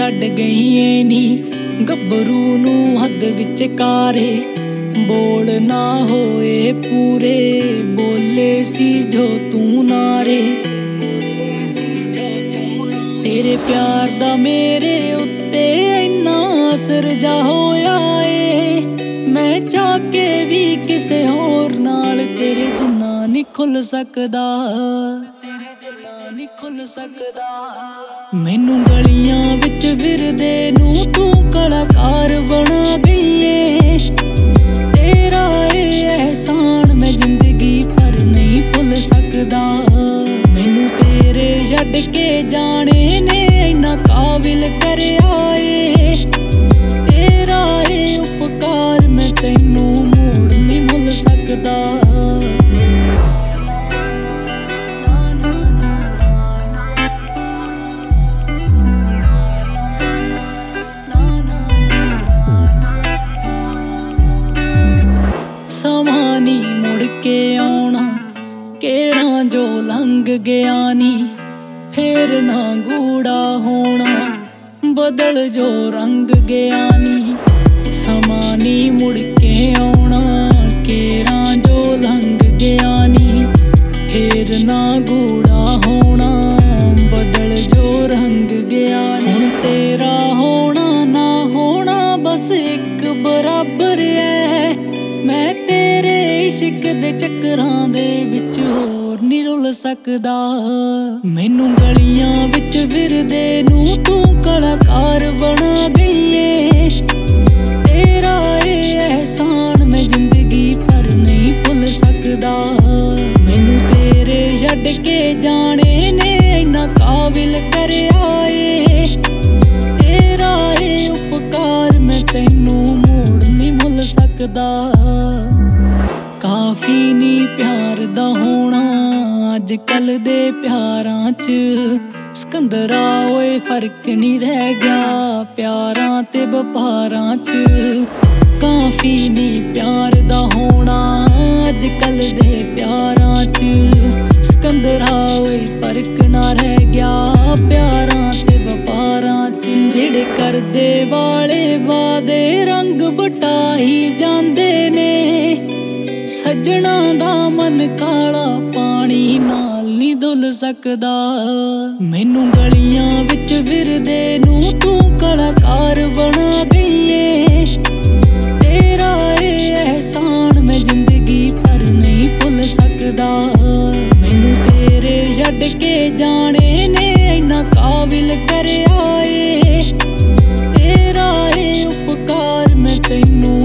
ਛੱਡ ਗਈ ਏ ਨੀ ਗੱਭਰੂ ਨੂੰ ਹੱਦ ਵਿੱਚ ਕਾਰੇ। ਬੋਲ ਨਾ ਹੋਏ ਪੂਰੇ ਬੋਲੇ ਸੀ ਜੋ ਤੂੰ ਨਾਰੇ। ਤੇਰੇ ਪਿਆਰ ਦਾ ਮੇਰੇ ਉੱਤੇ ਇੰਨਾ ਅਸਰ ਜਾ ਹੋਇਆ ਏ। ਮੈਂ ਚਾਹ ਕੇ ਵੀ ਕਿਸੇ ਹੋਰ ਨਾਲ ਤੇਰੇ ਜਿੰਨਾ ਨਹੀਂ ਖੁੱਲ ਸਕਦਾ, ਤੇਰੇ ਜਿੰਨਾ ਨਹੀਂ ਖੁੱਲ ਸਕਦਾ। ਮੈਨੂੰ ਗਲੀਆਂ ਵਿੱਚ ਫਿਰਦੇ ਨੂੰ ਤੂੰ ਕਲਾਕਾਰ ਬਣਾ ਗਈ ਏ। ਤੇਰਾ ਇਹ ਅਹਿਸਾਨ ਮੈਂ ਜ਼ਿੰਦਗੀ ਭਰ ਨਹੀਂ ਭੁੱਲ ਸਕਦਾ। ਮੈਨੂੰ ਤੇਰੇ ਛੱਡ ਕੇ ਜਾਣੇ ਨੇ ਇੰਨਾ ਕਾਬਿਲ ਕਰਿਆ ਏ। ਤੇਰਾ ਇਹ ਉਪਕਾਰ ਮੈਂ ਤੈਨੂੰ ਮੋੜ ਨਹੀਂ ਭੁੱਲ ਸਕਦਾ। ਸਮਾਂ ਨੀ ਮੁੜ ਕੇ ਆਉਣਾ ਕੇਰਾਂ ਜੋ ਲੰਘ ਗਿਆ ਨੀ। ਫੇਰ ਨਾ ਗੂੜਾ ਹੋਣਾ ਬਦਲ ਜੋ ਰੰਗ ਗਿਆ ਨੀ। ਸਮਾਂ ਨੀ ਮੁੜ ਕੇ ਆਉਣਾ ਕੇਰਾਂ ਜੋ ਲੰਘ ਗਿਆ ਨੀ। ਫੇਰ ਨਾ ਗੂੜਾ ਹੋਣਾ ਬਦਲ ਜੋ ਰੰਗ ਗਿਆ। ਹੁਣ ਤੇਰਾ ਹੋਣਾ ਨਾ ਹੋਣਾ ਬਸ ਇੱਕ ਬਰਾਬਰ ਐ। ਮੈਂ ਤੇਰੇ ਇਸ਼ਕ ਦੇ ਚੱਕਰਾਂ ਦੇ ਵਿੱਚ ਹੋਰ ਨਹੀਂ ਰੁੱਲ ਸਕਦਾ। ਮੈਨੂੰ ਗਲੀਆਂ ਵਿੱਚ ਫਿਰਦੇ ਨੂੰ ਤੂੰ ਕਲਾਕਾਰ ਬਣਾ ਗਈ ਏ। ਤੇਰਾ ਇਹ ਅਹਿਸਾਨ ਮੈਂ ਜ਼ਿੰਦਗੀ ਭਰ ਨਹੀਂ ਭੁੱਲ ਸਕਦਾ। ਮੈਨੂੰ ਤੇਰੇ ਛੱਡ ਕੇ ਜਾਣੇ ਨੇ ਇੰਨਾ ਕਾਬਿਲ ਕਰਿਆ ਏ। ਤੇਰਾ ਇਹ ਉਪਕਾਰ ਮੈਂ ਤੈਨੂੰ ਮੋੜ ਨਹੀਂ ਭੁੱਲ ਸਕਦਾ। ਕਾਫੀ ਨੀ ਪਿਆਰ ਦਾ ਹੋਣਾ ਅੱਜ ਕੱਲ ਦੇ ਪਿਆਰਾਂ 'ਚ। ਸਿਕੰਦਰਾ ਓਏ ਫਰਕ ਨੀ ਰਹਿ ਗਿਆ ਪਿਆਰਾਂ ਤੇ ਵਪਾਰਾਂ 'ਚ। ਕਾਫੀ ਨੀ ਪਿਆਰ ਦਾ ਹੋਣਾ ਅੱਜ ਕੱਲ ਦੇ ਪਿਆਰਾਂ 'ਚ। ਸਿਕੰਦਰਾ ਓਏ ਫਰਕ ਨਾ ਰਹਿ ਗਿਆ ਪਿਆਰਾਂ ਤੇ ਵਪਾਰਾਂ 'ਚ। ਜਿਹੜੇ ਕਰਦੇ ਵਾਲੇ ਵਾਦੇ ਰੰਗ ਵਟਾਈ ਜਾਂਦੇ ਨੇ। ਸੱਜਣਾ ਦਾ ਮਨ ਕਾਲਾ ਪਾਣੀ ਨਾਲ ਨਹੀਂ ਧੁੱਲ ਸਕਦਾ। ਮੈਨੂੰ ਗਲੀਆਂ ਵਿੱਚ ਫਿਰਦੇ ਨੂੰ ਤੂੰ ਕਲਾਕਾਰ ਬਣਾ ਗਈ ਏ। ਤੇਰਾ ਇਹ ਅਹਿਸਾਨ ਮੈਂ ਜ਼ਿੰਦਗੀ ਭਰ ਨਹੀਂ ਭੁੱਲ ਸਕਦਾ। ਮੈਨੂੰ ਤੇਰੇ ਛੱਡ ਕੇ ਜਾਣੇ ਨੇ ਇੰਨਾ ਕਾਬਿਲ ਕਰਿਆ ਏ। ਤੇਰਾ ਇਹ ਉਪਕਾਰ ਮੈਂ ਤੈਨੂੰ